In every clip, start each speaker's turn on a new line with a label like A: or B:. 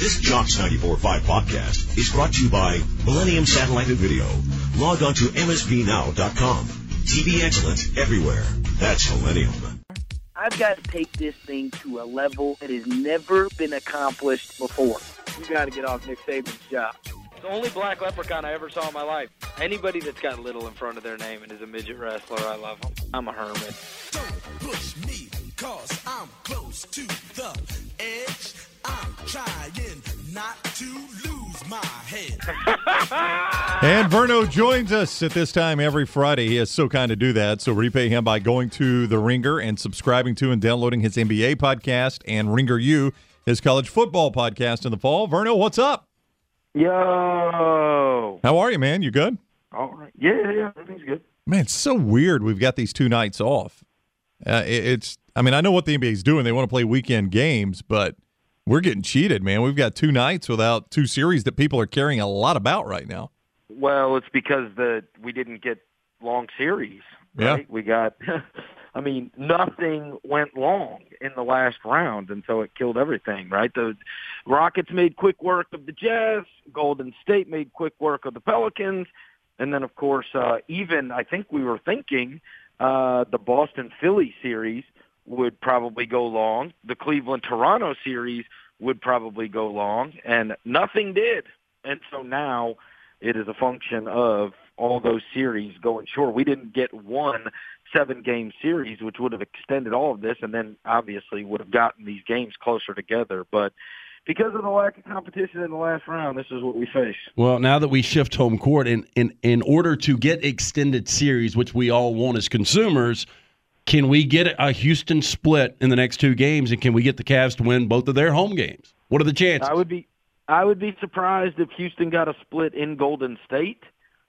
A: This Jocks 94.5 podcast is brought to you by Millennium Satellite and Video. Log on to msvnow.com. TV excellence everywhere. That's Millennium.
B: I've got to take this thing to a level that has never been accomplished before. You got to get off Nick Saban's job.
C: The only black leprechaun I ever saw in my life. Anybody that's got little in front of their name and is a midget wrestler, I love them. I'm a hermit.
D: Don't push me, cause I'm close to the edge. I'm trying not to lose my head.
E: And Verno joins us at this time every Friday. He is so kind to do that. So repay him by going to The Ringer and subscribing to and downloading his NBA podcast and Ringer U, his college football podcast in the fall. Verno, what's up?
F: Yo.
E: How are you, man? You good?
F: All right. Yeah, everything's good.
E: Man, it's so weird we've got these 2 nights off. I mean, I know what the NBA's doing. They want to play weekend games, but we're getting cheated, man. We've got 2 nights without 2 series that people are caring a lot about right now.
F: Well, it's because we didn't get long series, right?
E: Yeah.
F: We got, I mean, nothing went long in the last round, and so it killed everything, right? The Rockets made quick work of the Jazz. Golden State made quick work of the Pelicans. And then, of course, even I think we were thinking the Boston-Philly series would probably go long. The Cleveland-Toronto series would probably go long, and nothing did. And so now it is a function of all those series going short. We didn't get one 7-game series, which would have extended all of this, and then obviously would have gotten these games closer together. But because of the lack of competition in the last round, this is what we face.
G: Well, now that we shift home court, in order to get extended series, which we all want as consumers, can we get a Houston split in the next 2 games, and can we get the Cavs to win both of their home games? What are the chances?
F: I would be surprised if Houston got a split in Golden State.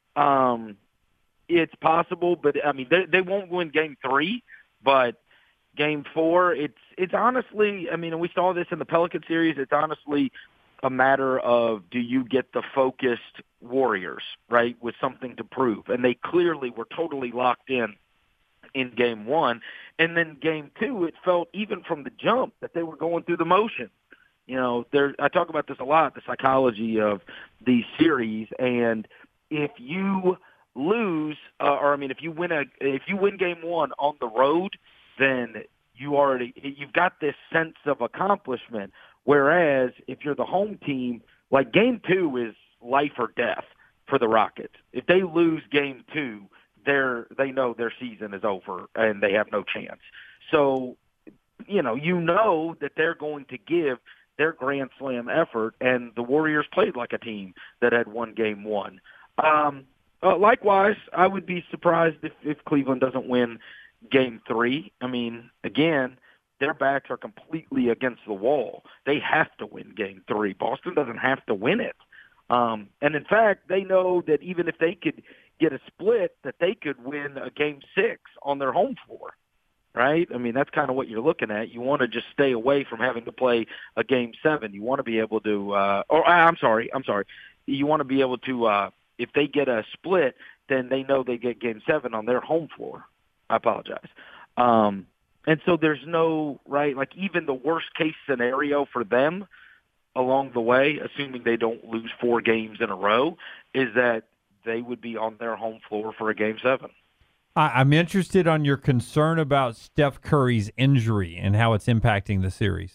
F: It's possible, but I mean they won't win Game 3, but Game 4, it's honestly, I mean, and we saw this in the Pelican series. It's honestly a matter of, do you get the focused Warriors, right, with something to prove? And they clearly were totally locked in Game 1. And then Game 2, it felt even from the jump that they were going through the motions. You know, I talk about this a lot, the psychology of these series. And if you lose, if you win Game 1 on the road, then you've got this sense of accomplishment. Whereas if you're the home team, like Game 2 is life or death for the Rockets. If they lose Game 2, they know their season is over and they have no chance. So, you know that they're going to give their Grand Slam effort, and the Warriors played like a team that had won Game 1. Likewise, I would be surprised if Cleveland doesn't win Game 3. I mean, again, their backs are completely against the wall. They have to win Game 3. Boston doesn't have to win it. And in fact, they know that even if they could get a split, that they could win a Game 6 on their home floor, right? I mean, that's kind of what you're looking at. You want to just stay away from having to play a Game 7. You want to be able to, I'm sorry. You want to be able to, if they get a split, then they know they get Game 7 on their home floor. I apologize. And so there's no, right, like even the worst case scenario for them along the way, assuming they don't lose 4 games in a row, is that they would be on their home floor for a Game 7.
H: I'm interested on your concern about Steph Curry's injury and how it's impacting the series.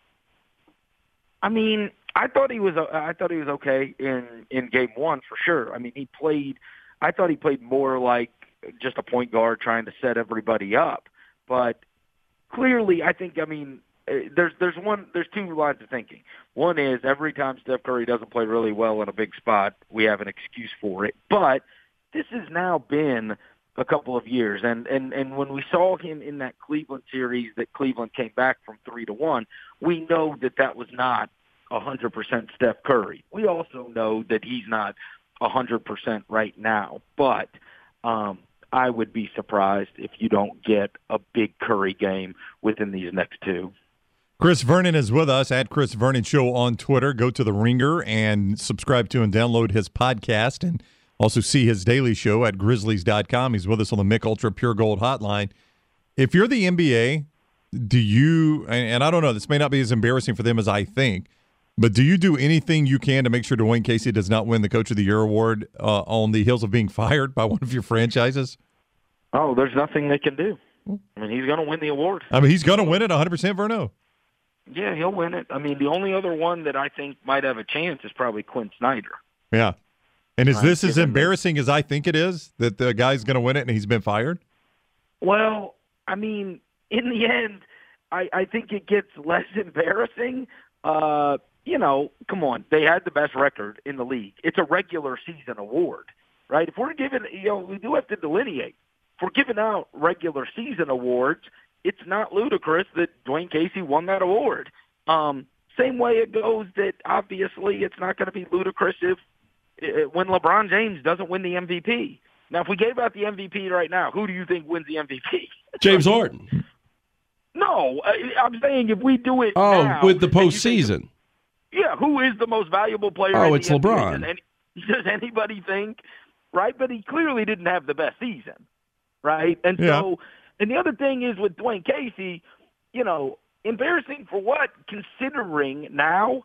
F: I mean, I thought he was okay in Game 1 for sure. I mean, I thought he played more like just a point guard trying to set everybody up. But clearly, I think, there's 2 lines of thinking. One is every time Steph Curry doesn't play really well in a big spot, we have an excuse for it. But this has now been a couple of years, and when we saw him in that Cleveland series that Cleveland came back from 3-1, we know that was not 100% Steph Curry. We also know that he's not 100% right now, but I would be surprised if you don't get a big Curry game within these next 2.
E: Chris Vernon is with us at Chris Vernon Show on Twitter. Go to The Ringer and subscribe to and download his podcast, and also see his daily show at Grizzlies.com. He's with us on the Mick Ultra Pure Gold Hotline. If you're the NBA, do you, and I don't know, this may not be as embarrassing for them as I think, But do you do anything you can to make sure Dwayne Casey does not win the Coach of the Year award on the heels of being fired by one of your franchises?
F: Oh, there's nothing they can do. I mean, he's going to win the award.
E: I mean, he's going to win it 100%, Verno.
F: Yeah, he'll win it. I mean, the only other one that I think might have a chance is probably Quinn Snyder.
E: Yeah. And is this as
F: given
E: embarrassing as I think it is, that the guy's going to win it and he's been fired?
F: Well, I mean, in the end, I think it gets less embarrassing. Come on. They had the best record in the league. It's a regular season award, right? If we're giving, we do have to delineate. If we're giving out regular season awards, it's not ludicrous that Dwayne Casey won that award. Same way it goes that obviously it's not going to be ludicrous when LeBron James doesn't win the MVP. Now, if we gave out the MVP right now, who do you think wins the MVP?
G: James Harden.
F: No, I'm saying if we do it now,
G: with the postseason.
F: Yeah, who is the most valuable player?
G: Oh, it's LeBron.
F: Does anybody think, right? But he clearly didn't have the best season, right? And so, and the other thing is with Dwayne Casey, embarrassing for what? Considering now,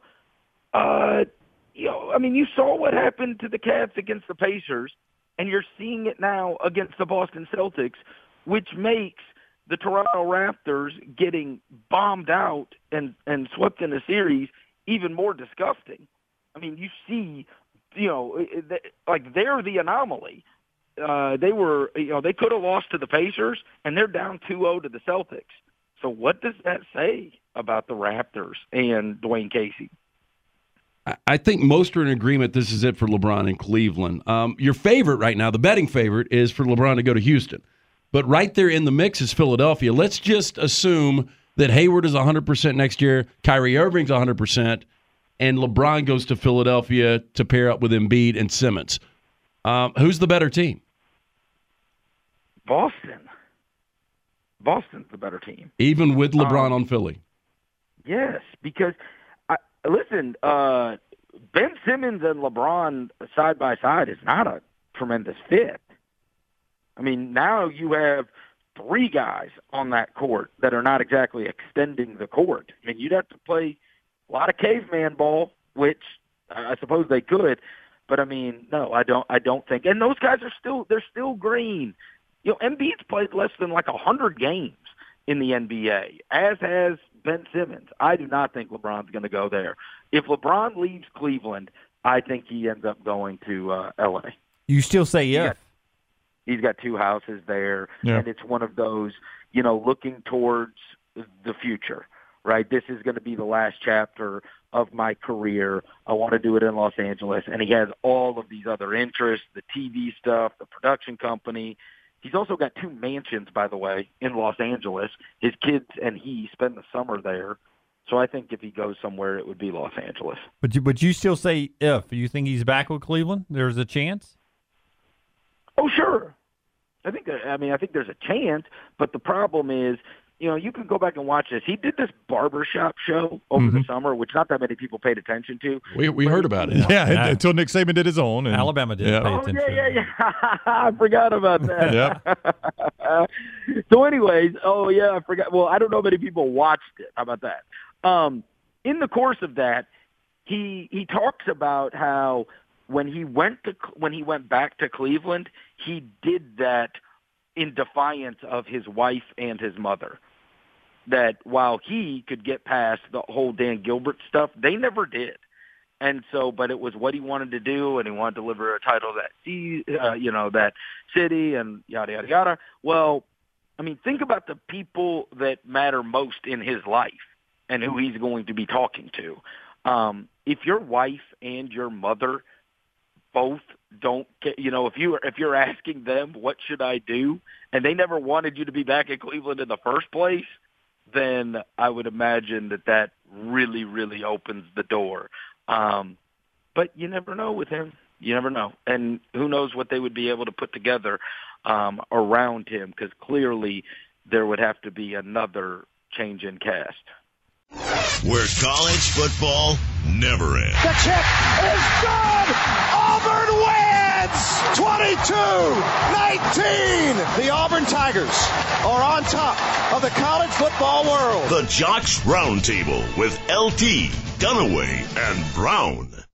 F: you saw what happened to the Cavs against the Pacers, and you're seeing it now against the Boston Celtics, which makes the Toronto Raptors getting bombed out and swept in the series even more disgusting. I mean, you see, they're the anomaly. They could have lost to the Pacers, and they're down 2-0 to the Celtics. So what does that say about the Raptors and Dwayne Casey?
G: I think most are in agreement this is it for LeBron in Cleveland. Your favorite right now, the betting favorite, is for LeBron to go to Houston. But right there in the mix is Philadelphia. Let's just assume that Hayward is 100% next year, Kyrie Irving's 100%, and LeBron goes to Philadelphia to pair up with Embiid and Simmons. Who's the better team?
F: Boston. Boston's the better team.
G: Even with LeBron on Philly?
F: Yes, because, Ben Simmons and LeBron side by side is not a tremendous fit. I mean, now you have three guys on that court that are not exactly extending the court. I mean, you'd have to play a lot of caveman ball, which I suppose they could, but I mean, no, I don't think. And those guys they're still green. Embiid's played less than 100 games in the NBA, as has Ben Simmons. I do not think LeBron's going to go there. If LeBron leaves Cleveland, I think he ends up going to L.A.
H: You still say yes?
F: He's got two houses there, and it's one of those, looking towards the future, right? This is going to be the last chapter of my career. I want to do it in Los Angeles, and he has all of these other interests, the TV stuff, the production company. He's also got two mansions, by the way, in Los Angeles. His kids and he spend the summer there. So I think if he goes somewhere, it would be Los Angeles.
H: But you still say if. You think he's back with Cleveland? There's a chance?
F: Oh, sure. I think there's a chance, but the problem is, you can go back and watch this. He did this barbershop show over the summer, which not that many people paid attention to.
G: We heard about it.
E: Yeah, until Nick Saban did his own. And
H: Alabama did pay attention.
F: Yeah. I forgot about that.
E: Yep.
F: So anyways, I forgot. Well, I don't know many people watched it. How about that? In the course of that, he talks about how when he went back to Cleveland, he did that in defiance of his wife and his mother. That while he could get past the whole Dan Gilbert stuff, they never did. And so, but it was what he wanted to do, and he wanted to deliver a title that that city, and yada yada yada. Well, I mean, think about the people that matter most in his life and who he's going to be talking to. If your wife and your mother both don't get, if you're asking them what should I do, and they never wanted you to be back in Cleveland in the first place, then I would imagine that really, really opens the door. But you never know with him. You never know. And who knows what they would be able to put together around him, because clearly there would have to be another change in cast.
A: Where college football never ends.
D: The kick is good! Auburn wins!
I: Reds 22-19. The Auburn Tigers are on top of the college football world.
A: The Jocks Roundtable with LT, Dunaway, and Brown.